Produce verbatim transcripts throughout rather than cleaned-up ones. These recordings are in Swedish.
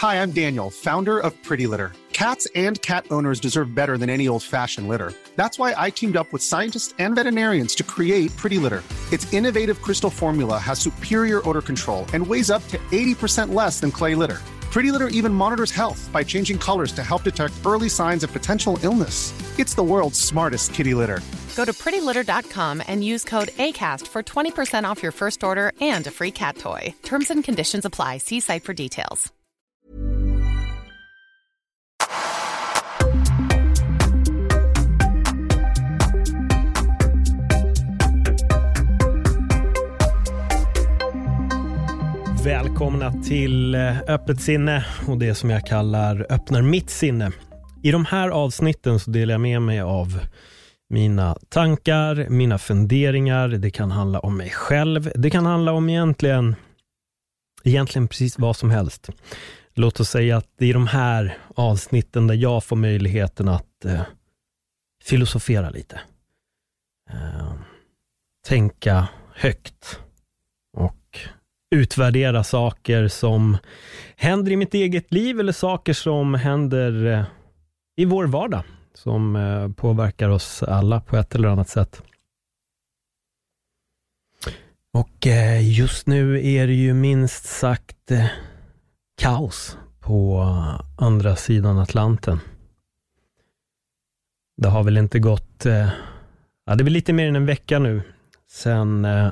Hi, I'm Daniel, founder of Pretty Litter. Cats and cat owners deserve better than any old-fashioned litter. That's why I teamed up with scientists and veterinarians to create Pretty Litter. Its innovative crystal formula has superior odor control and weighs up to eighty percent less than clay litter. Pretty Litter even monitors health by changing colors to help detect early signs of potential illness. It's the world's smartest kitty litter. Go to pretty litter dot com and use code ACAST for twenty percent off your first order and a free cat toy. Terms and conditions apply. See site for details. Välkomna till Öppet sinne och det som jag kallar Öppnar mitt sinne. I de här avsnitten så delar jag med mig av mina tankar, mina funderingar. Det kan handla om mig själv. Det kan handla om egentligen, egentligen precis vad som helst. Låt oss säga att det är de här avsnitten där jag får möjligheten att eh, filosofera lite. Eh, tänka högt och utvärdera saker som händer i mitt eget liv eller saker som händer eh, i vår vardag som eh, påverkar oss alla på ett eller annat sätt. Och eh, just nu är det ju minst sagt eh, kaos på andra sidan Atlanten. Det har väl inte gått eh, ja, det är väl lite mer än en vecka nu sen eh,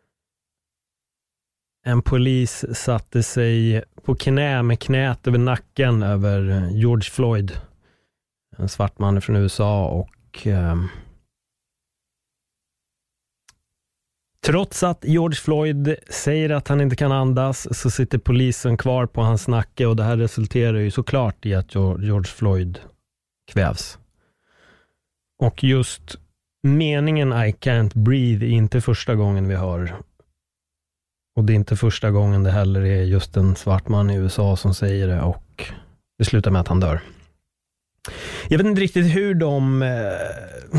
en polis satte sig på knä med knät över nacken över George Floyd, en svart man från U S A, och eh, trots att George Floyd säger att han inte kan andas så sitter polisen kvar på hans nacke, och det här resulterar ju såklart i att George Floyd kvävs. Och just meningen I can't breathe är inte första gången vi hör. Och det är inte första gången det heller är just en svart man i U S A som säger det, och det slutar med att han dör. Jag vet inte riktigt hur de eh,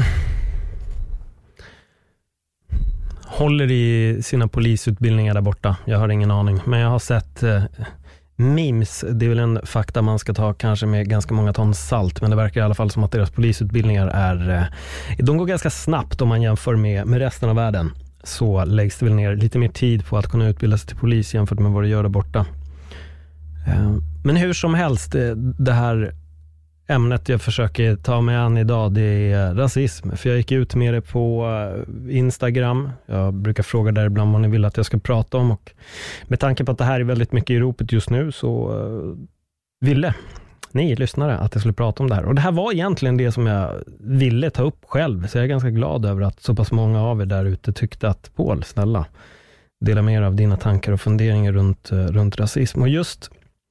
håller i sina polisutbildningar där borta. Jag har ingen aning. Men jag har sett eh, memes. Det är väl en fakta man ska ta kanske med ganska många ton salt. Men det verkar i alla fall som att deras polisutbildningar är eh, de går ganska snabbt om man jämför med, med resten av världen. Så läggs det väl ner lite mer tid på att kunna utbilda sig till polis jämfört med vad det gör där borta. Men hur som helst, det här ämnet jag försöker ta mig an idag, det är rasism. För jag gick ut med det på Instagram. Jag brukar fråga där ibland vad ni vill att jag ska prata om. Och med tanke på att det här är väldigt mycket i ropet just nu så ville ni lyssnare att jag skulle prata om det här. Och det här var egentligen det som jag ville ta upp själv. Så jag är ganska glad över att så pass många av er där ute tyckte att Paul, snälla, dela med er av dina tankar och funderingar runt, runt rasism. Och just,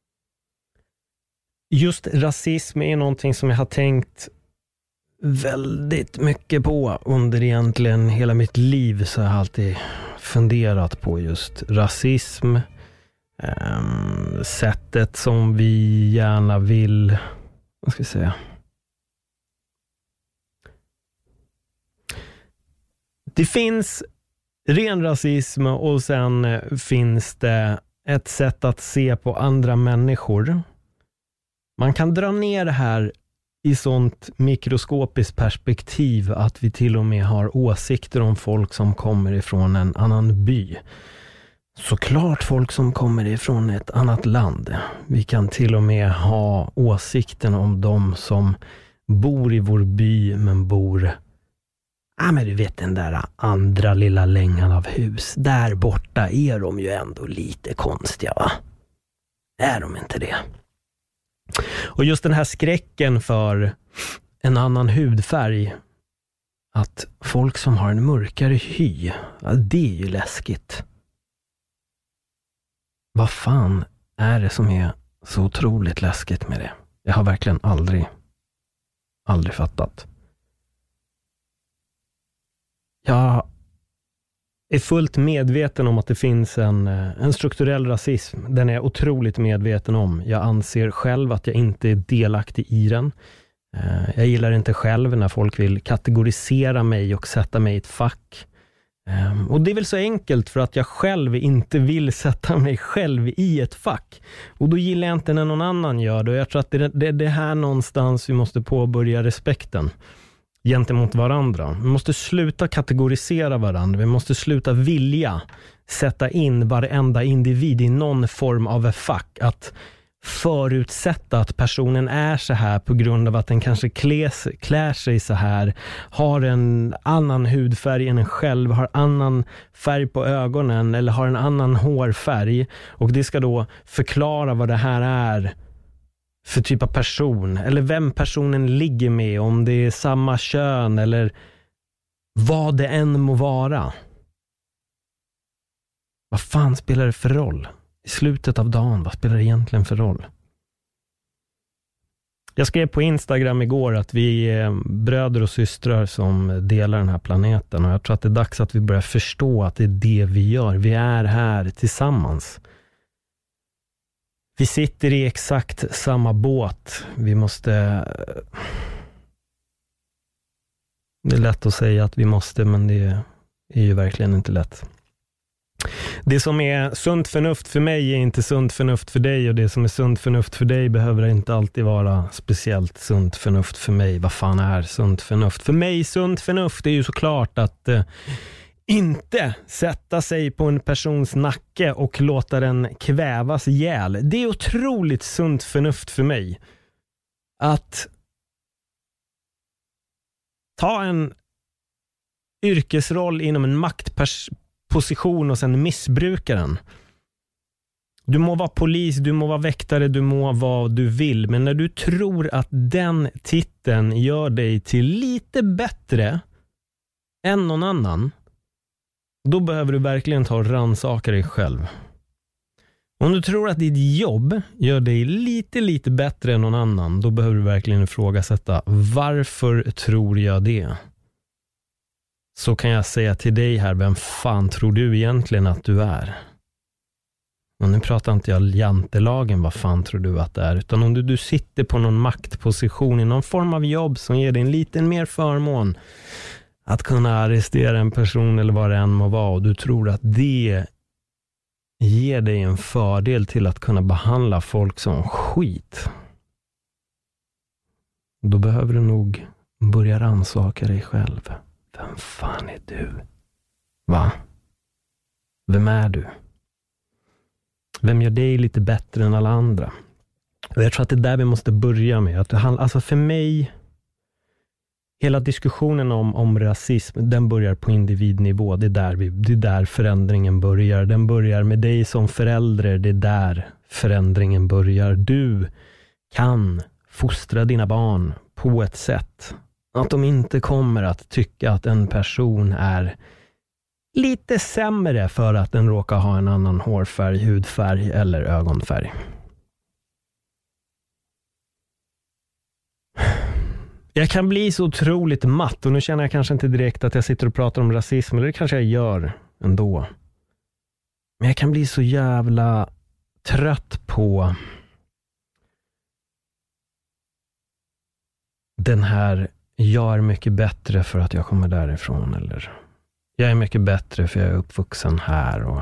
just rasism är någonting som jag har tänkt väldigt mycket på under egentligen hela mitt liv. Så jag har alltid funderat på just rasism. Um, sättet som vi gärna vill, vad ska jag säga, det finns ren rasism och sen finns det ett sätt att se på andra människor. Man kan dra ner det här i sånt mikroskopiskt perspektiv att vi till och med har åsikter om folk som kommer ifrån en annan by. Såklart folk som kommer ifrån ett annat land. Vi kan till och med ha åsikten om de som bor i vår by men bor... Ja, ah, men du vet den där andra lilla längan av hus. Där borta är de ju ändå lite konstiga, va? Är de inte det? Och just den här skräcken för en annan hudfärg. Att folk som har en mörkare hy, ja, det är ju läskigt. Vad fan är det som är så otroligt läskigt med det? Jag har verkligen aldrig, aldrig fattat. Jag är fullt medveten om att det finns en, en strukturell rasism. Den är jag otroligt medveten om. Jag anser själv att jag inte är delaktig i den. Jag gillar inte själv när folk vill kategorisera mig och sätta mig i ett fack. Um, och det är väl så enkelt för att jag själv inte vill sätta mig själv i ett fack. Och då gillar jag inte när någon annan gör det. Och jag tror att det är det, det här någonstans vi måste påbörja respekten gentemot varandra. Vi måste sluta kategorisera varandra. Vi måste sluta vilja sätta in varenda individ i någon form av ett fack. Att förutsätta att personen är så här på grund av att den kanske kläs, klär sig så här, har en annan hudfärg än en själv, har annan färg på ögonen eller har en annan hårfärg, och det ska då förklara vad det här är för typ av person eller vem personen ligger med, om det är samma kön eller vad det än må vara. Vad fan spelar det för roll? I slutet av dagen, vad spelar det egentligen för roll? Jag skrev på Instagram igår att vi är bröder och systrar som delar den här planeten, och jag tror att det är dags att vi börjar förstå att det är det vi gör. Vi är här tillsammans. Vi sitter i exakt samma båt. Vi måste... Det är lätt att säga att vi måste, men det är ju verkligen inte lätt. Det som är sunt förnuft för mig är inte sunt förnuft för dig, och det som är sunt förnuft för dig behöver inte alltid vara speciellt sunt förnuft för mig. Vad fan är sunt förnuft? För mig sunt förnuft är ju såklart att eh, inte sätta sig på en persons nacke och låta den kvävas ihjäl. Det är otroligt sunt förnuft för mig. Att ta en yrkesroll inom en maktposition position och sen missbrukar den. Du må vara polis, du må vara väktare, du må vara vad du vill, men när du tror att den titeln gör dig till lite bättre än någon annan, då behöver du verkligen ta och rannsaka dig själv. Om du tror att ditt jobb gör dig lite, lite bättre än någon annan, då behöver du verkligen ifrågasätta, varför tror jag det? Så kan jag säga till dig här, vem fan tror du egentligen att du är? Och nu pratar inte jag jantelagen, vad fan tror du att det är? Utan om du, du sitter på någon maktposition i någon form av jobb som ger dig en liten mer förmån att kunna arrestera en person eller vad det än må vara, och du tror att det ger dig en fördel till att kunna behandla folk som skit, då behöver du nog börja rannsaka dig själv. Vem fan är du? Va? Vem är du? Vem gör dig lite bättre än alla andra? Och jag tror att det är där vi måste börja med. Att det handlar, alltså för mig, hela diskussionen om, om rasism, den börjar på individnivå. Det är, där vi, det är där förändringen börjar. Den börjar med dig som förälder. Det är där förändringen börjar. Du kan fostra dina barn på ett sätt att de inte kommer att tycka att en person är lite sämre för att den råkar ha en annan hårfärg, hudfärg eller ögonfärg. Jag kan bli så otroligt matt, och nu känner jag kanske inte direkt att jag sitter och pratar om rasism, eller det kanske jag gör ändå. Men jag kan bli så jävla trött på den här, jag är mycket bättre för att jag kommer därifrån, eller jag är mycket bättre för jag är uppvuxen här, och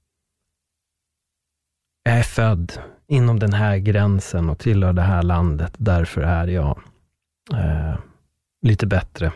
jag är född inom den här gränsen och tillhör det här landet, därför är jag eh, lite bättre.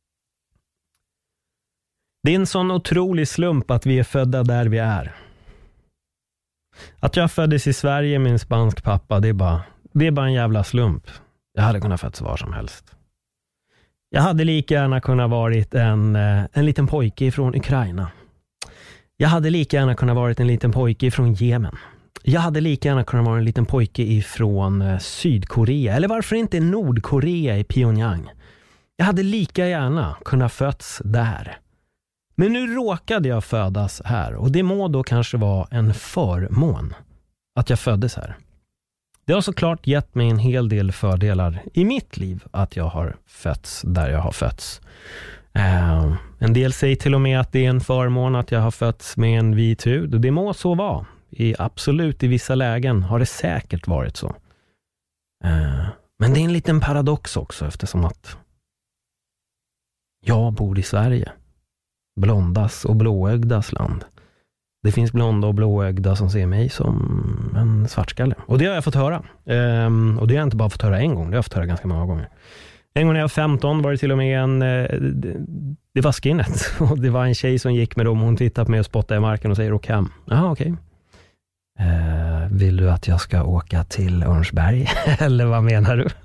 Det är en sån otrolig slump att vi är födda där vi är. Att jag föddes i Sverige med en spansk pappa, det är bara, det är bara en jävla slump. Jag hade kunnat födas var som helst. Jag hade lika gärna kunnat varit en, en liten pojke från Ukraina. Jag hade lika gärna kunnat varit en liten pojke från Jemen. Jag hade lika gärna kunnat vara en liten pojke ifrån Sydkorea. Eller varför inte Nordkorea i Pyongyang. Jag hade lika gärna kunnat födas där. Men nu råkade jag födas här. Och det må då kanske vara en förmån att jag föddes här. Det har såklart gett mig en hel del fördelar i mitt liv att jag har fötts där jag har fötts. Uh, en del säger till och med att det är en förmån att jag har fötts med en vit hud. Och det må så vara. I absolut i vissa lägen har det säkert varit så. Uh, men det är en liten paradox också, eftersom att jag bor i Sverige. blondas och blåögdas land. Det finns blonda och blåögda som ser mig som en svartskalle. Och det har jag fått höra. Ehm, och det har jag inte bara fått höra en gång, det har jag fått höra ganska många gånger. En gång när jag var femton var det till och med en... Det, det var skinnet. Och det var en tjej som gick med dem. Hon tittade på mig och spottade i marken och säger åk hem. Jaha, okej. Okay. Ehm, vill du att jag ska åka till Örnsberg? Eller vad menar du?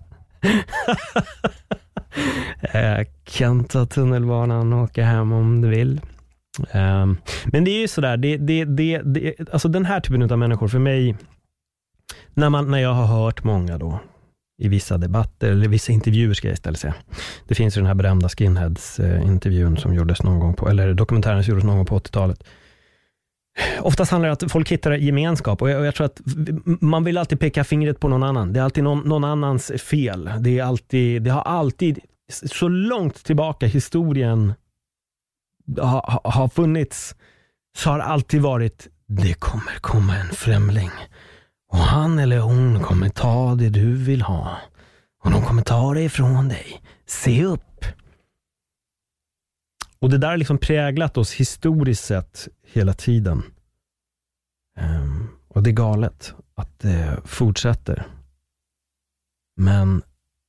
Jag kan ta tunnelbanan och åka hem om du vill. Um, men det är ju sådär det, det, det, det, alltså den här typen av människor för mig, när, man, när jag har hört många då i vissa debatter eller vissa intervjuer ska jag istället säga. Det finns ju den här berömda Skinheads eh, intervjun som gjordes någon gång på, eller dokumentären som gjordes någon gång på åttiotalet. Oftast handlar det om att folk hittar gemenskap och jag, och jag tror att man vill alltid peka fingret på någon annan. Det är alltid någon, någon annans fel. Det är alltid, det har alltid så långt tillbaka historien har, har funnits, så har alltid varit det kommer komma en främling och han eller hon kommer ta det du vill ha och de kommer ta det ifrån dig. Se upp. Och det där har liksom präglat oss historiskt sett hela tiden. Um, och det är galet att det fortsätter. Men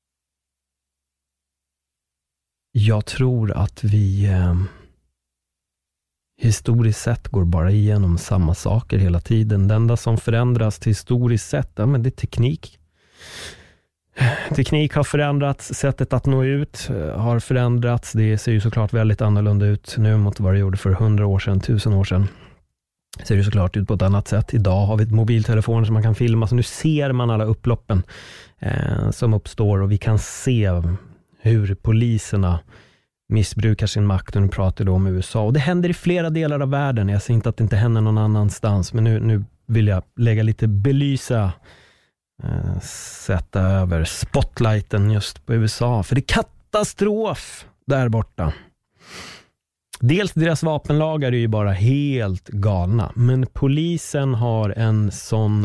jag tror att vi um, historiskt sett går bara igenom samma saker hela tiden. Det enda som förändras historiskt sett, ja, men det är teknik. Teknik har förändrats, sättet att nå ut har förändrats. Det ser ju såklart väldigt annorlunda ut nu mot vad det gjorde för hundra år sedan, tusen år sedan. Det ser ju såklart ut på ett annat sätt. Idag har vi ett mobiltelefon som man kan filma, så nu ser man alla upploppen eh, som uppstår och vi kan se hur poliserna missbrukar sin makt. Och nu pratar då om U S A. Och det händer i flera delar av världen. Jag ser inte att det inte händer någon annanstans, men nu, nu vill jag lägga lite belysa Uh, sätta över spotlighten just på U S A, för det är katastrof där borta. Dels deras vapenlagar är ju bara helt galna, men polisen har en sån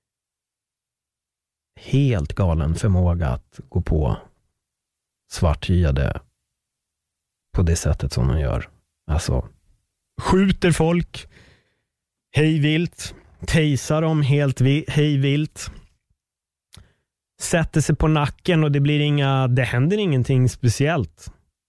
helt galen förmåga att gå på svarthyade på det sättet som de gör. Alltså skjuter folk hejvilt, tejsar dem helt vi- hejvilt, sätter sig på nacken och det blir inga, det händer ingenting speciellt.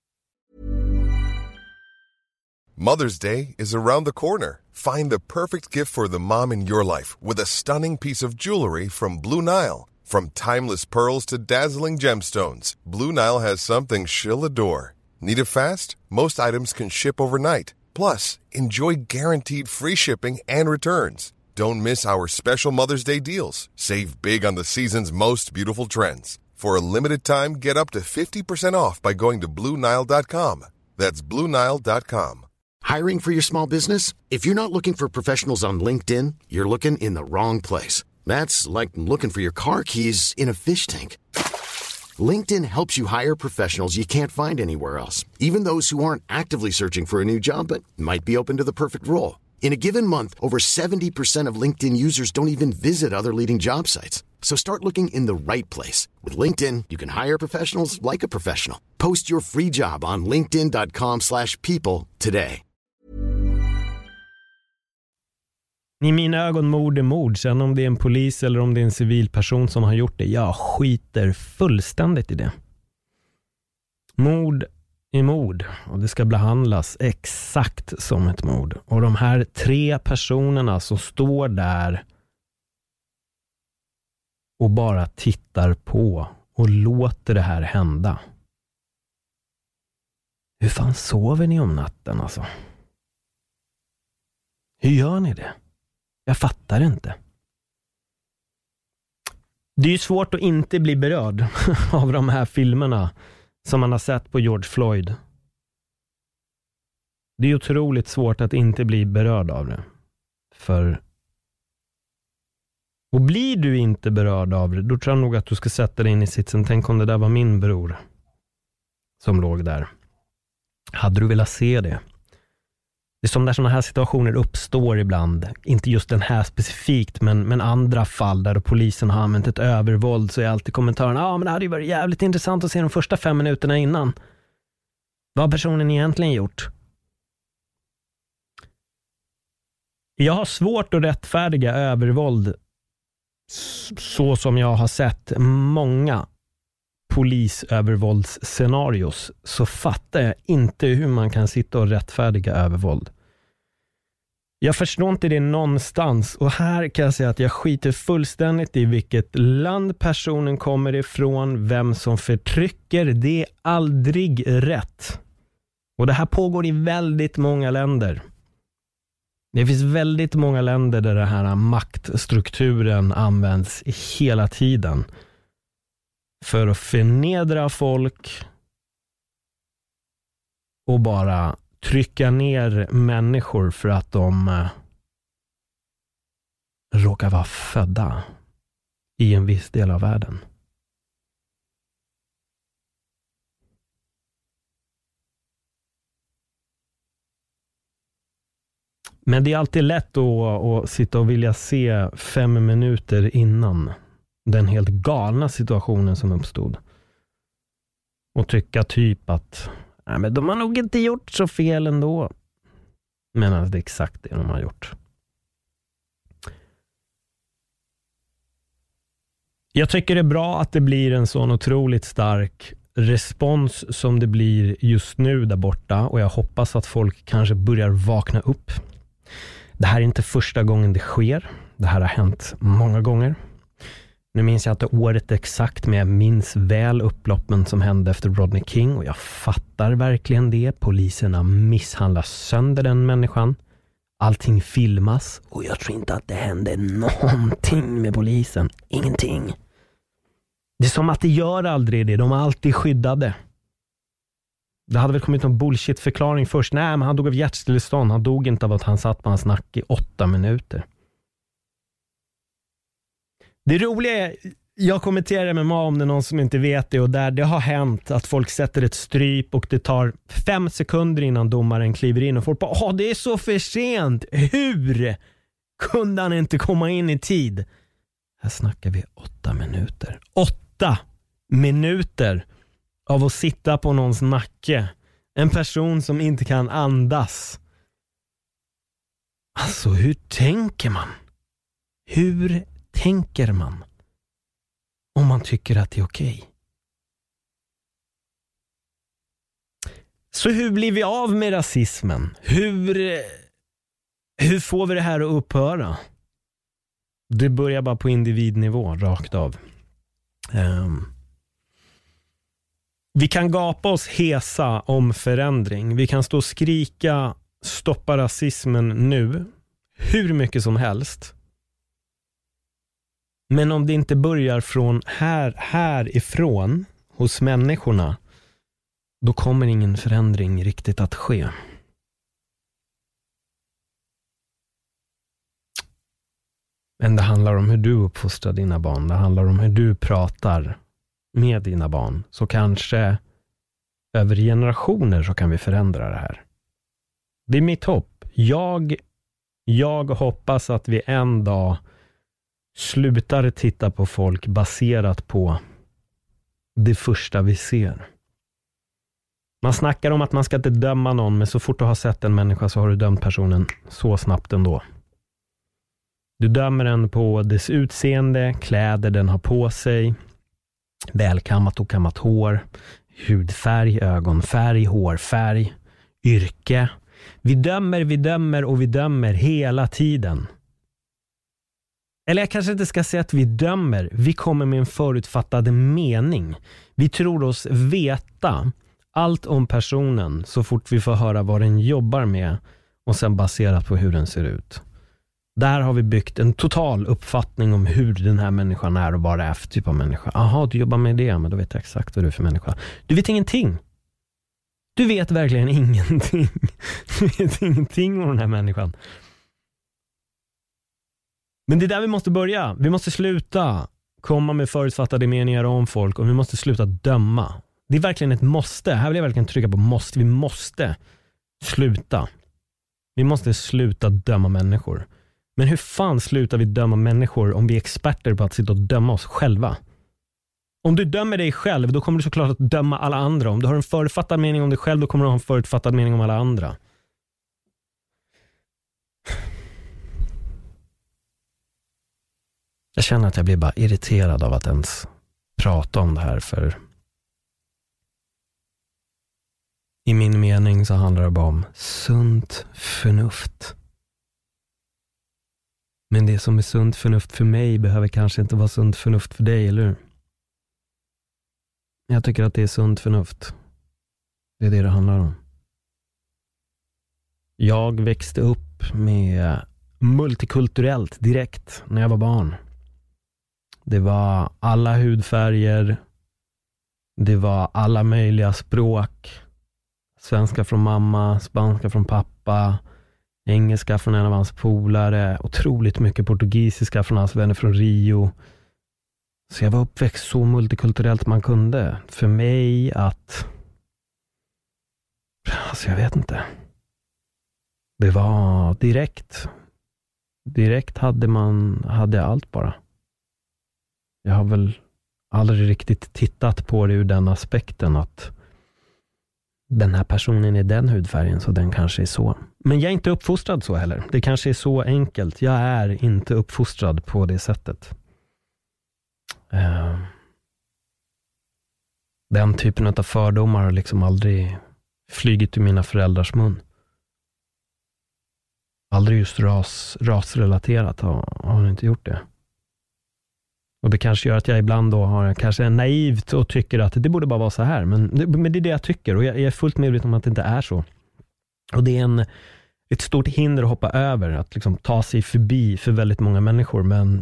Mother's Day is around the corner. Find the perfect gift for the mom in your life with a stunning piece of jewelry from Blue Nile. From timeless pearls to dazzling gemstones, Blue Nile has something she'll adore. Need it fast? Most items can ship overnight. Plus, enjoy guaranteed free shipping and returns. Don't miss our special Mother's Day deals. Save big on the season's most beautiful trends. For a limited time, get up to fifty percent off by going to blue nile dot com. That's blue nile dot com. Hiring for your small business? If you're not looking for professionals on LinkedIn, you're looking in the wrong place. That's like looking for your car keys in a fish tank. LinkedIn helps you hire professionals you can't find anywhere else, even those who aren't actively searching for a new job but might be open to the perfect role. In a given month, over seventy percent of LinkedIn users don't even visit other leading job sites. So start looking in the right place. With LinkedIn, you can hire professionals like a professional. Post your free job on linkedin dot com slash people today. I mina ögon mord är mord. Sen om det är en polis eller om det är en civilperson som har gjort det, jag skiter fullständigt i det. Mord är mord och det ska behandlas exakt som ett mord. Och de här tre personerna som står där och bara tittar på och låter det här hända. Hur fan sover ni om natten alltså? Hur gör ni det? Jag fattar inte. Det är ju svårt att inte bli berörd av de här filmerna som man har sett på George Floyd. Det är otroligt svårt att inte bli berörd av det. För och blir du inte berörd av det, då tror jag nog att du ska sätta dig in i sitsen. Tänk om det där var min bror som låg där. Hade du velat se det? Det är som när sådana här situationer uppstår ibland. Inte just den här specifikt, men, men andra fall där polisen har använt ett övervåld, så är alltid kommentaren, ja ah, men det hade ju varit jävligt intressant att se de första fem minuterna innan. Vad har personen egentligen gjort? Jag har svårt att rättfärdiga övervåld så som jag har sett många polisövervåldsscenarios, så fattar jag inte hur man kan sitta och rättfärdiga övervåld. Jag förstår inte det någonstans, och här kan jag säga att jag skiter fullständigt i vilket land personen kommer ifrån, vem som förtrycker. Det är aldrig rätt. Och det här pågår i väldigt många länder. Det finns väldigt många länder där den här maktstrukturen används hela tiden för att förnedra folk och bara trycka ner människor för att de eh, råkar vara födda i en viss del av världen. Men det är alltid lätt att, att sitta och vilja se fem minuter innan den helt galna situationen som uppstod. Och tycka typ att nej, men de har nog inte gjort så fel ändå. Men alltså, det är exakt det de har gjort. Jag tycker det är bra att det blir en sån otroligt stark respons som det blir just nu där borta. Och jag hoppas att folk kanske börjar vakna upp. Det här är inte första gången det sker. Det här har hänt många gånger. Nu minns jag inte året exakt, men jag minns väl upploppen som hände efter Rodney King. Och jag fattar verkligen det. Poliserna misshandlar sönder den människan. Allting filmas. Och jag tror inte att det hände någonting med polisen. Ingenting. Det är som att det gör aldrig det. De är alltid skyddade. Det hade väl kommit någon bullshit-förklaring först. Nej, men han dog av hjärtstillestånd. Han dog inte av att han satt på hans nack i åtta minuter. Det roliga är, jag kommenterar med mig om det någon som inte vet det, och där det har hänt att folk sätter ett stryp och det tar fem sekunder innan domaren kliver in och folk bara, åh, det är så för sent. Hur kunde han inte komma in i tid? Här snackar vi åtta minuter. Åtta minuter av att sitta på någons nacke. En person som inte kan andas. Alltså, hur tänker man? Hur tänker man om man tycker att det är okej? Så hur blir vi av med rasismen? Hur, hur får vi det här att upphöra? Det börjar bara på individnivå, rakt av. Um, vi kan gapa oss hesa om förändring. Vi kan stå och skrika stoppa rasismen nu hur mycket som helst. Men om det inte börjar från här, härifrån hos människorna, då kommer ingen förändring riktigt att ske. Men det handlar om hur du uppfostrar dina barn. Det handlar om hur du pratar med dina barn. Så kanske över generationer så kan vi förändra det här. Det är mitt hopp. Jag, jag hoppas att vi en dag slutar titta på folk baserat på det första vi ser. Man snackar om att man ska inte döma någon, men så fort du har sett en människa så har du dömt personen så snabbt ändå. Du dömer den på dess utseende, kläder den har på sig, välkammat och kammat hår, hudfärg, ögonfärg, hårfärg, yrke. Vi dömer, vi dömer och vi dömer hela tiden. Eller jag kanske inte ska säga att vi dömer. Vi kommer med en förutfattad mening. Vi tror oss veta allt om personen så fort vi får höra vad den jobbar med och sen baserat på hur den ser ut. Där har vi byggt en total uppfattning om hur den här människan är och vad det är för typ av människa. Aha, du jobbar med det, men då vet jag exakt vad du är för människa. Du vet ingenting. Du vet verkligen ingenting. Du vet ingenting om den här människan. Men det är där vi måste börja. Vi måste sluta komma med förutfattade meningar om folk och vi måste sluta döma. Det är verkligen ett måste. Här vill jag verkligen trycka på måste. Vi måste sluta. Vi måste sluta döma människor. Men hur fan slutar vi döma människor om vi är experter på att sitta och döma oss själva? Om du dömer dig själv, då kommer du såklart att döma alla andra. Om du har en förutfattad mening om dig själv, då kommer du ha en förutfattad mening om alla andra. Jag känner att jag blir bara irriterad av att ens prata om det här, för i min mening så handlar det bara om sunt förnuft. Men det som är sunt förnuft för mig behöver kanske inte vara sunt förnuft för dig, eller hur? Jag tycker att det är sunt förnuft. Det är det det handlar om. Jag växte upp med multikulturellt direkt när jag var barn. Det var alla hudfärger. Det var alla möjliga språk. Svenska från mamma, spanska från pappa, engelska från en av hans polare, otroligt mycket portugisiska från hans vänner från Rio. Så jag var uppväxt så multikulturellt man kunde. För mig att... Alltså jag vet inte. Det var direkt. Direkt hade man hade allt bara. Jag har väl aldrig riktigt tittat på det ur den aspekten att den här personen är den hudfärgen, så den kanske är så. Men jag är inte uppfostrad så heller. Det kanske är så enkelt. Jag är inte uppfostrad på det sättet. Uh, den typen av fördomar har liksom aldrig flygit ur mina föräldrars mun. Aldrig just ras, rasrelaterat har, har inte gjort det. Och det kanske gör att jag ibland då har kanske naivt och tycker att det borde bara vara så här. Men det, men det är det jag tycker, och jag, jag är fullt medveten om att det inte är så. Och det är en, ett stort hinder att hoppa över, att liksom ta sig förbi för väldigt många människor. Men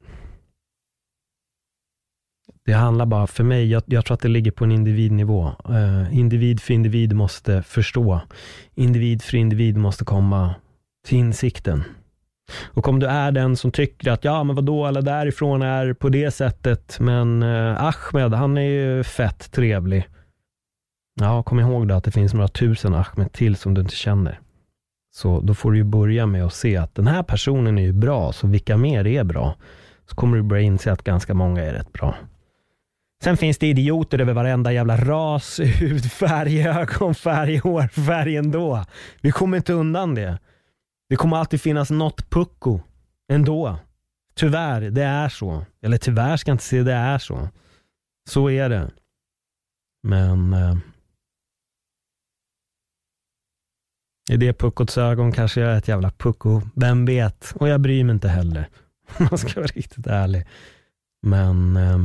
det handlar bara för mig, jag, jag tror att det ligger på en individnivå. Uh, individ för individ måste förstå. Individ för individ måste komma till insikten. Och om du är den som tycker att ja men vadå, alla därifrån är på det sättet, men uh, Ahmed, han är ju fett trevlig. Ja, kom ihåg då att det finns några tusen Ahmed till som du inte känner. Så då får du ju börja med att se att den här personen är ju bra, så vilka mer är bra? Så kommer du börja inse att ganska många är rätt bra. Sen finns det idioter över varenda jävla ras, hudfärg, ögonfärg, hårfärg ändå. Vi kommer inte undan det. Det kommer alltid finnas något pucko ändå. Tyvärr, det är så. Eller tyvärr ska jag inte säga det är så. Så är det. Men eh, i det puckots ögon kanske jag är ett jävla pucko. Vem vet? Och jag bryr mig inte heller. Man ska vara riktigt ärlig. Men eh,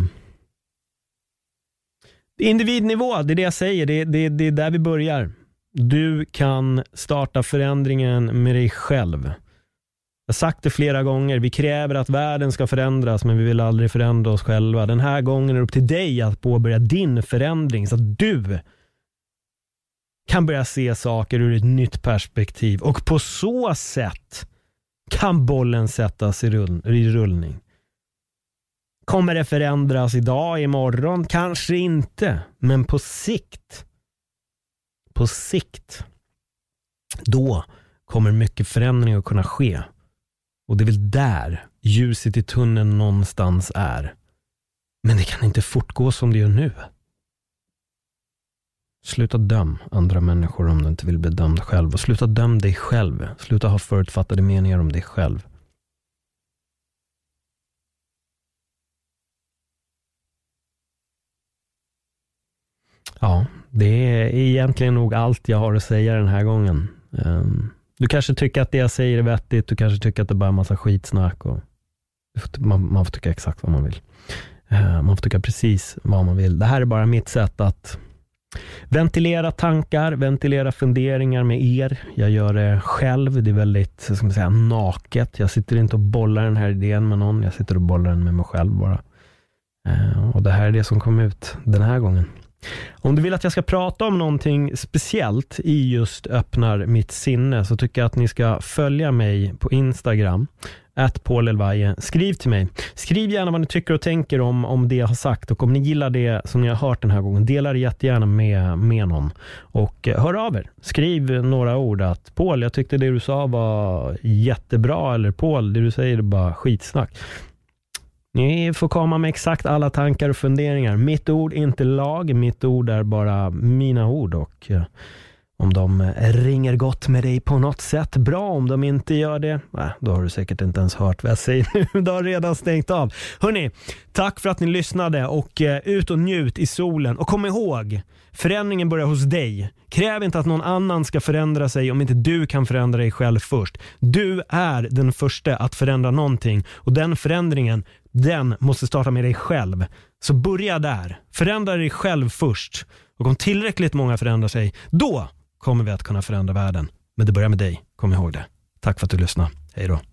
individnivå, det är det jag säger. Det, det, det är där vi börjar. Du kan starta förändringen med dig själv. Jag har sagt det flera gånger. Vi kräver att världen ska förändras, men vi vill aldrig förändra oss själva. Den här gången är det upp till dig att påbörja din förändring, så att du kan börja se saker ur ett nytt perspektiv. Och på så sätt kan bollen sättas i, rull- i rullning. Kommer det förändras idag, imorgon? Kanske inte. Men på sikt, på sikt, då kommer mycket förändring att kunna ske. Och det är väl där ljuset i tunneln någonstans är. Men det kan inte fortgå som det gör nu. Sluta döm andra människor om du inte vill bli dömd själv. Och sluta döm dig själv. Sluta ha förutfattade meningar om dig själv. Ja, det är egentligen nog allt jag har att säga den här gången. Du kanske tycker att det jag säger är vettigt. Du kanske tycker att det bara är en massa skitsnack. Och man, man får tycka exakt vad man vill. Man får tycka precis vad man vill. Det här är bara mitt sätt att ventilera tankar, ventilera funderingar med er. Jag gör det själv. Det är väldigt, ska man säga, naket. Jag sitter inte och bollar den här idén med någon. Jag sitter och bollar den med mig själv bara. Och det här är det som kom ut den här gången. Om du vill att jag ska prata om någonting speciellt i just öppnar mitt sinne, så tycker jag att ni ska följa mig på Instagram at Paul Elvaje. Skriv till mig. Skriv gärna vad ni tycker och tänker om, om det jag har sagt, och om ni gillar det som ni har hört den här gången, dela det jättegärna med, med någon. Och eh, hör av er. Skriv några ord att Paul, jag tyckte det du sa var jättebra, eller Paul, det du säger är bara skitsnack. Ni får komma med exakt alla tankar och funderingar. Mitt ord är inte lag, mitt ord är bara mina ord. Och Om de ringer gott med dig på något sätt, bra. Om de inte gör det, äh, då har du säkert inte ens hört vad jag säger nu. Du har redan stängt av. Hörrni, tack för att ni lyssnade och uh, ut och njut i solen. Och kom ihåg, förändringen börjar hos dig. Kräv inte att någon annan ska förändra sig om inte du kan förändra dig själv först. Du är den första att förändra någonting. Och den förändringen, den måste starta med dig själv. Så börja där. Förändra dig själv först. Och om tillräckligt många förändrar sig, då kommer vi att kunna förändra världen. Men det börjar med dig, kom ihåg det. Tack för att du lyssnade. Hej då.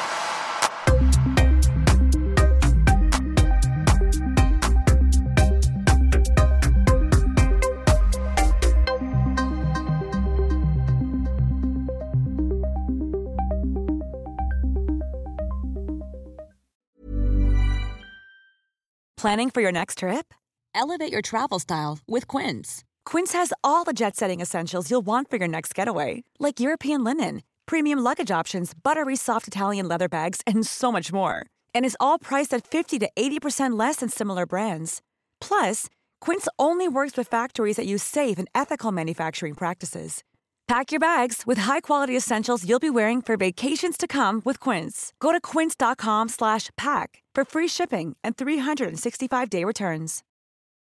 Planning for your next trip? Elevate your travel style with Quince. Quince has all the jet-setting essentials you'll want for your next getaway, like European linen, premium luggage options, buttery soft Italian leather bags, and so much more. And is all priced at fifty to eighty percent less than similar brands. Plus, Quince only works with factories that use safe and ethical manufacturing practices. Pack your bags with high-quality essentials you'll be wearing for vacations to come with Quince. Go to quince.com slash pack for free shipping and three sixty-five day returns.